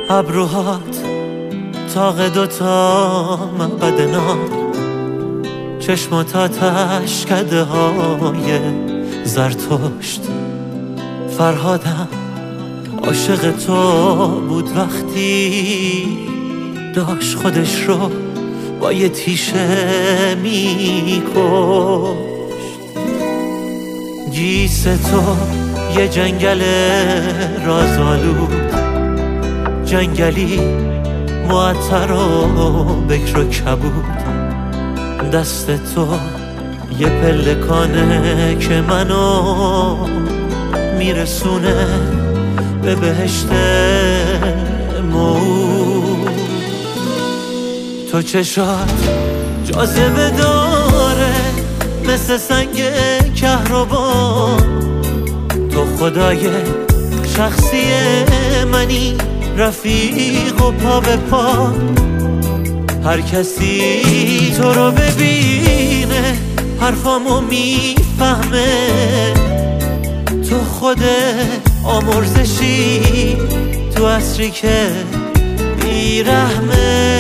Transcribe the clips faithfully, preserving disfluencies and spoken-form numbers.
ابروهات تاق دوتا معبد نار، چشمات اشکده های زرتشت. فرهادم عاشق تو بود وقتی داشت خودش رو با یه تیشه میکشت. گیس تو یه جنگل رازآلود، جنگلی معطر و بکر و کبود. دست تو یه پلکانه که منو میرسونه به بهشت موعود. تو چشات جاذبه داره مثل سنگ کهربا، تو خدای شخصی منی، رفیق و پا به پا. هر کسی تو رو ببینه حرفامو میفهمه، تو خود آمرزشی تو عصری که بیرحمه.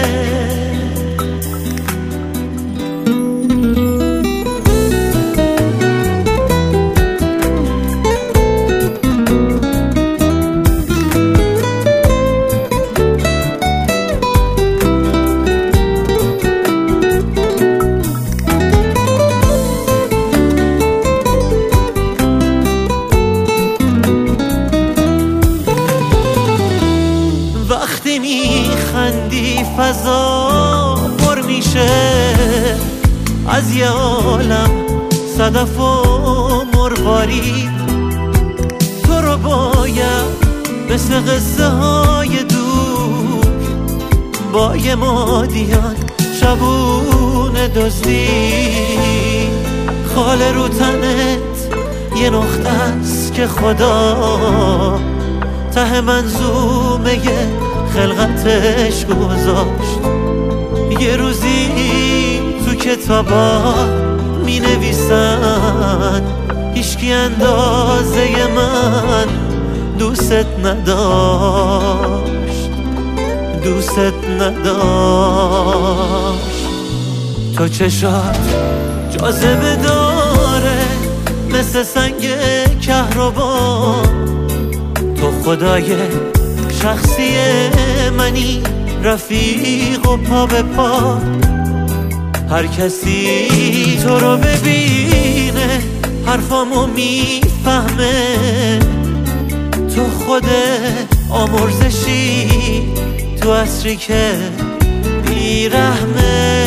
وقتی میخندی فضا پر میشه از یه عالم صدف و مروارید. تو رو باید مثل قصه های دور با یه مادیان شبون دزدی. خاله رو تنت یه نقطه است که خدا ته منظومه خلقتش گذاشت. یه روزی تو کتابا می نویسن هیچکی اندازه من دوست نداشت، دوست نداشت. تو چشات جاذبه داره مثل سنگ کهربا، تو خدای شخصی منی، رفیق و پا به پا. هر کسی تو رو ببینه حرفامو میفهمه، تو خود آمرزشی تو عصری که بیرحمه.